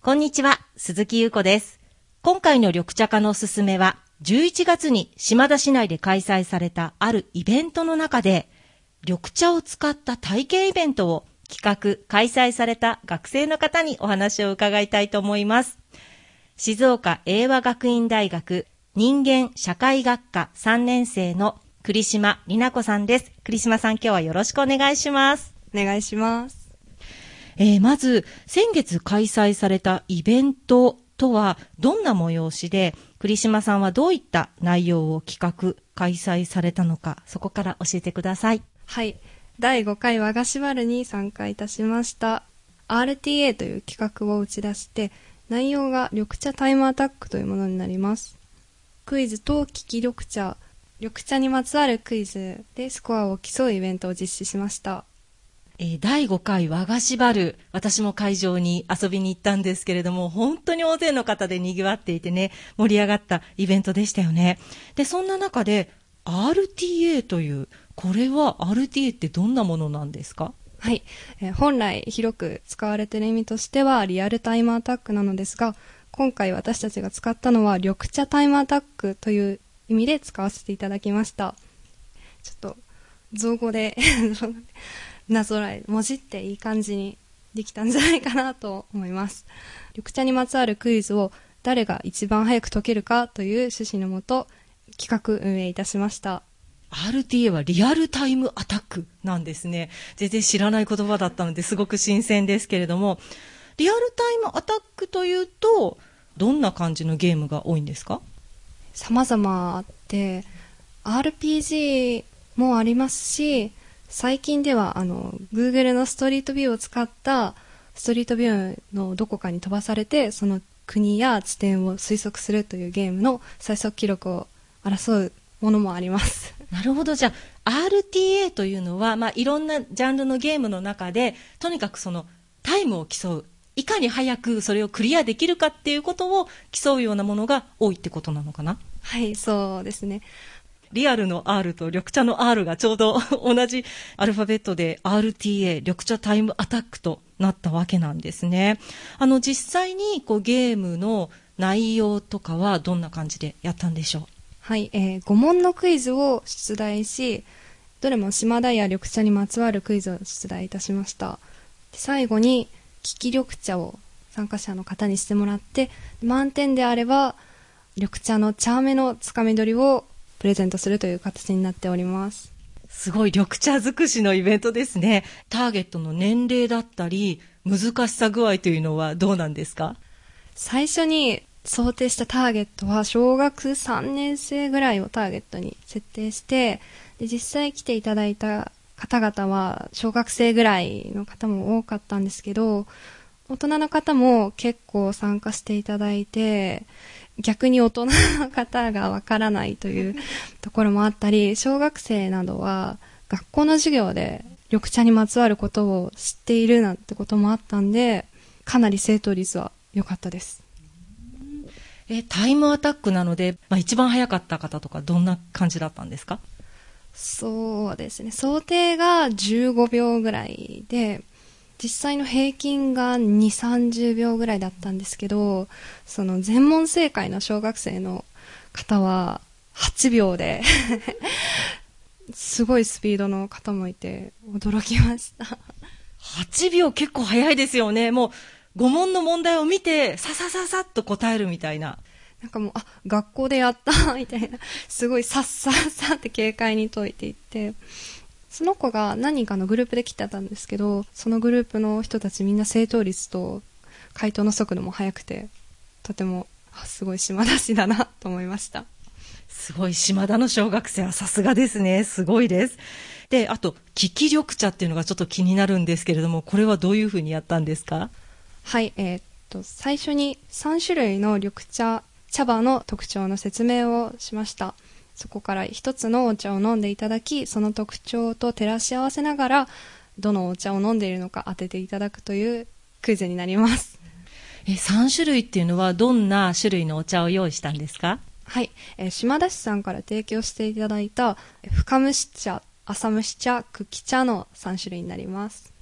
こんにちは、鈴木優子です。今回の緑茶化のすすめは、11月に島田市内で開催されたあるイベントの中で、緑茶を使った体験イベントを企画・開催された学生の方にお話を伺いたいと思います。静岡英和学院大学人間社会学科3年生の栗島里奈子さんです。栗島さん、今日はよろしくお願いします。 お願いします。 まず先月開催されたイベントとはどんな催しで、栗島さんはどういった内容を企画開催されたのか、そこから教えてください。 はい、第5回和菓子バルに参加いたしました。 RTA という企画を打ち出して、内容が緑茶タイムアタックというものになります。クイズと利き緑茶にまつわるクイズでスコアを競うイベントを実施しました。 第5回和菓子バル、私も会場に遊びに行ったんですけれども、本当に大勢の方で賑わっていてね、盛り上がったイベントでしたよね。で、そんな中で RTA という、これは RTA ってどんなものなんですか？ はい、本来広く使われている意味としてはリアルタイムアタックなのですが、今回私たちが使ったのは緑茶タイムアタックという意味で使わせていただきました。ちょっと造語でなぞらえ文字っていい感じにできたんじゃないかなと思います。緑茶にまつわるクイズを誰が一番早く解けるかという趣旨のもと企画運営いたしました。 RTA はリアルタイムアタックなんですね。全然知らない言葉だったのですごく新鮮ですけれども、リアルタイムアタックというとどんな感じのゲームが多いんですか？ 様々あって、 RPG もありますし、最近ではGoogle のストリートビューを使ったストリートビューのどこかに飛ばされて、その国や地点を推測するというゲームの最速記録を争うものもあります。 なるほど。じゃあ RTA というのは、いろんなジャンルのゲームの中でとにかくそのタイムを競う、いかに早くそれをクリアできるかっていうことを競うようなものが多いってことなのかな？ はい、そうですね。 リアルの R と緑茶の R がちょうど同じアルファベットで RTA 緑茶タイムアタックとなったわけなんですね。実際にゲームの内容とかはどんな感じでやったんでしょう？ はい、5問のクイズを出題し、どれも島田や緑茶にまつわるクイズを出題いたしました。最後に利き緑茶を参加者の方にしてもらって、満点であれば緑茶の茶目のつかみ取りをプレゼントするという形になっております。 すごい緑茶尽くしのイベントですね。ターゲットの年齢だったり難しさ具合というのはどうなんですか？ 最初に想定したターゲットは小学3年生ぐらいをターゲットに設定して、で実際来ていただいた方々は小学生ぐらいの方も多かったんですけど、大人の方も結構参加していただいて、逆に大人の方がわからないというところもあったり、小学生などは学校の授業で緑茶にまつわることを知っているなんてこともあったんで、かなり正答率は良かったです。 タイムアタックなので、一番早かった方とかどんな感じだったんですか？ そうですね、想定が15秒ぐらいで、実際の平均が2、30秒ぐらいだったんですけど、その全問正解の小学生の方は8秒ですごいスピードの方もいて驚きました。 8秒結構早いですよね。もう5問の問題を見てさっと答えるみたいな。 なんかもう学校でやったみたいな、すごいさっって軽快に解いていって、その子が何人かのグループで来てたんですけど、そのグループの人たちみんな正答率と回答の速度も速くて、とてもすごい島田市だなと思いました。 すごい、島田の小学生はさすがですね。すごいです。で、あと利き緑茶っていうのがちょっと気になるんですけれども、これはどういうふうにやったんですか？ はい、最初に3種類の緑茶葉の特徴の説明をしました。そこから一つのお茶を飲んでいただき、その特徴と照らし合わせながらどのお茶を飲んでいるのか当てていただくというクイズになります。 3種類っていうのはどんな種類のお茶を用意したんですか？ はい、島田市さんから提供していただいた深蒸し茶、浅蒸し茶、茎茶の3種類になります。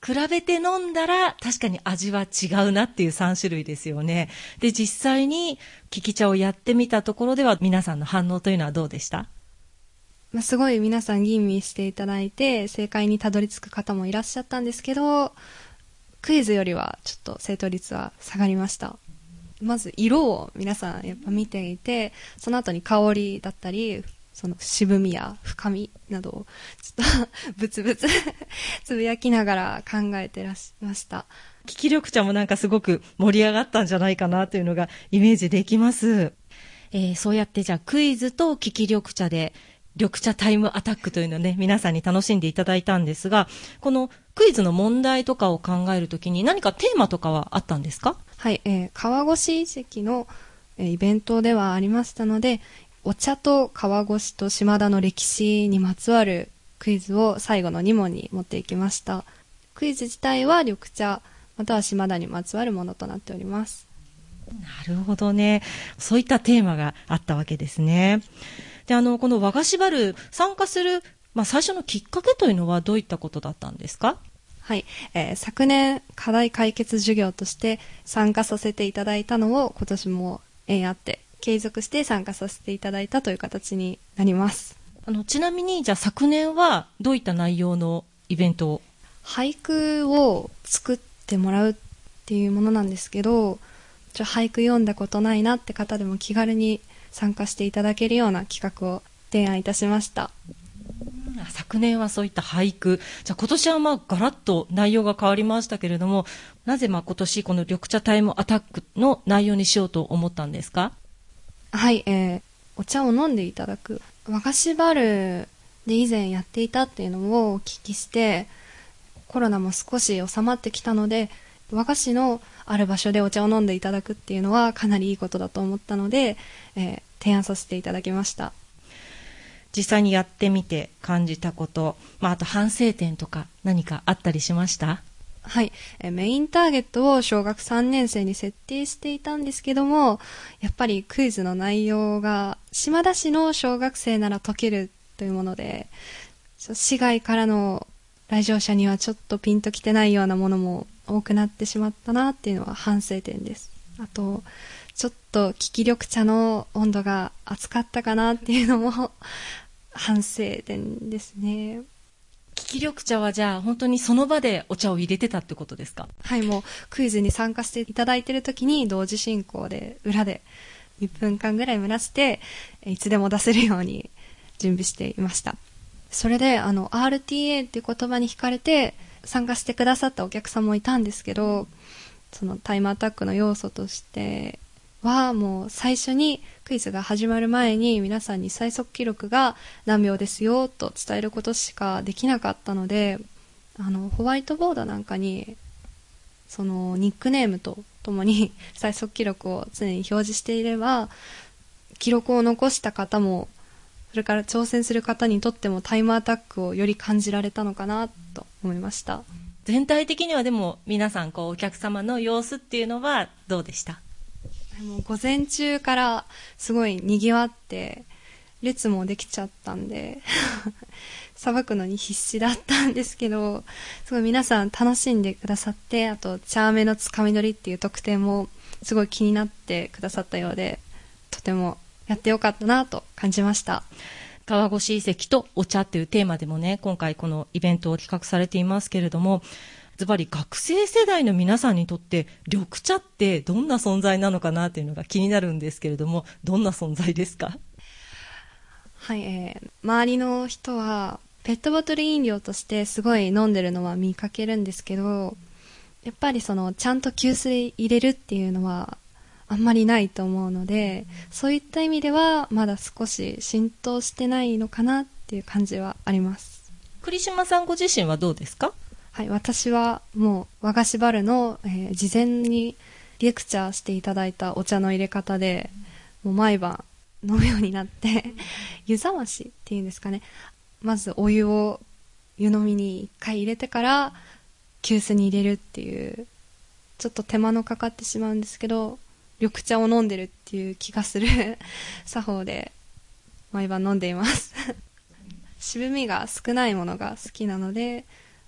比べて飲んだら確かに味は違うなっていう3種類ですよね。で、実際に利き茶をやってみたところでは皆さんの反応というのはどうでした？ すごい皆さん吟味していただいて正解にたどり着く方もいらっしゃったんですけど、クイズよりはちょっと正答率は下がりました。まず色を皆さんやっぱ見ていて、その後に香りだったり、その渋みや深みなどをちょっとブツブツつぶやきながら考えてらっしゃいました。 利き緑茶もなんかすごく盛り上がったんじゃないかなというのがイメージできます。そうやってじゃあクイズと利き緑茶で緑茶タイムアタックというのをね、皆さんに楽しんでいただいたんですが、このクイズの問題とかを考えるときに何かテーマとかはあったんですか？ はい、川越遺跡の、イベントではありましたので、お茶と川越と島田の歴史にまつわるクイズを最後の2問に持っていきました。クイズ自体は緑茶または島田にまつわるものとなっております。 なるほどね。そういったテーマがあったわけですね。で、この和菓子バル参加する、最初のきっかけというのはどういったことだったんですか？ はい、昨年課題解決授業として参加させていただいたのを今年も縁あって継続して参加させていただいたという形になります。 ちなみにじゃあ昨年はどういった内容のイベントを？ 俳句を作ってもらうっていうものなんですけど、俳句読んだことないなって方でも気軽に参加していただけるような企画を提案いたしました。 昨年はそういった俳句、じゃあ今年はガラッと内容が変わりましたけれども、なぜ今年この緑茶タイムアタックの内容にしようと思ったんですか？ はい、お茶を飲んでいただく和菓子バルで以前やっていたっていうのをお聞きして、コロナも少し収まってきたので和菓子のある場所でお茶を飲んでいただくっていうのはかなりいいことだと思ったので、提案させていただきました。 実際にやってみて感じたこと、あと反省点とか何かあったりしました？ はい、メインターゲットを小学3年生に設定していたんですけども、やっぱりクイズの内容が島田市の小学生なら解けるというもので、市外からの来場者にはちょっとピンときてないようなものも多くなってしまったなっていうのは反省点です。あとちょっと利き緑茶の温度が熱かったかなっていうのも反省点ですね。 利き緑茶はじゃあ本当にその場でお茶を入れてたってことですか？ はい、もうクイズに参加していただいている時に同時進行で裏で1分間ぐらい蒸らしていつでも出せるように準備していました。それでRTA っていう言葉に惹かれて参加してくださったお客さんもいたんですけど、そのタイムアタックの要素としてはもう最初にクイズが始まる前に皆さんに最速記録が何秒ですよと伝えることしかできなかったので、ホワイトボードなんかにそのニックネームとともに最速記録を常に表示していれば、記録を残した方もそれから挑戦する方にとってもタイムアタックをより感じられたのかなと思いました。 全体的にはでも皆さんお客様の様子っていうのはどうでした？ もう午前中からすごい賑わって列もできちゃったんでさばくのに必死だったんですけど、すごい皆さん楽しんでくださって、あと茶飴のつかみ取りっていう特典もすごい気になってくださったようで、とてもやってよかったなと感じました。 川越遺跡とお茶というテーマでもね、今回このイベントを企画されていますけれども、ズバリ学生世代の皆さんにとって緑茶ってどんな存在なのかなというのが気になるんですけれども、どんな存在ですか？ はい、周りの人はペットボトル飲料としてすごい飲んでるのは見かけるんですけど、やっぱりちゃんと急須で入れるっていうのはあんまりないと思うので、そういった意味ではまだ少し浸透してないのかなっていう感じはあります。 栗島さんご自身はどうですか？ はい、私はもう和菓子バルの、事前にレクチャーしていただいたお茶の入れ方でもう毎晩飲むようになって湯冷ましっていうんですかね、まずお湯を湯飲みに1回入れてから急須に入れるっていうちょっと手間のかかってしまうんですけど、緑茶を飲んでるっていう気がする作法で毎晩飲んでいます渋みが少ないものが好きなので、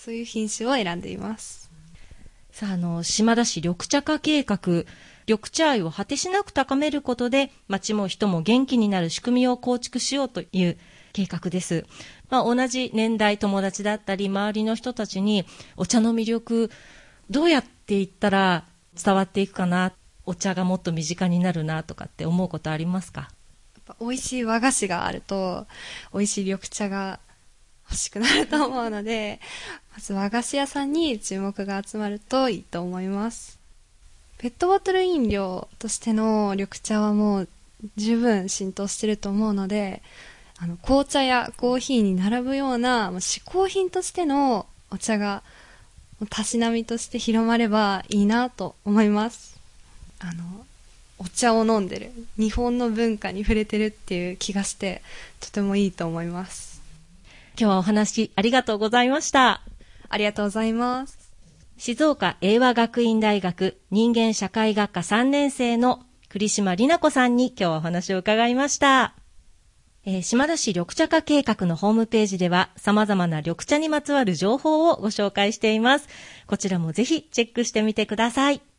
そういう品種を選んでいます。 さあ、島田市緑茶化計画、緑茶愛を果てしなく高めることで、町も人も元気になる仕組みを構築しようという計画です。同じ年代、友達だったり、周りの人たちに、お茶の魅力、どうやって言ったら伝わっていくかな、お茶がもっと身近になるなとかって思うことありますか？ やっぱ美味しい和菓子があると、美味しい緑茶が欲しくなると思うので、まず和菓子屋さんに注目が集まるといいと思います。ペットボトル飲料としての緑茶はもう十分浸透してると思うので、紅茶やコーヒーに並ぶような嗜好品としてのお茶がたしなみとして広まればいいなと思います。お茶を飲んでる、日本の文化に触れてるっていう気がしてとてもいいと思います。 今日はお話ありがとうございました。 ありがとうございます。 静岡英和学院大学人間社会学科3年生の栗島里奈子さんに今日はお話を伺いました。島田市緑茶化計画のホームページでは様々な緑茶にまつわる情報をご紹介しています。こちらもぜひチェックしてみてください。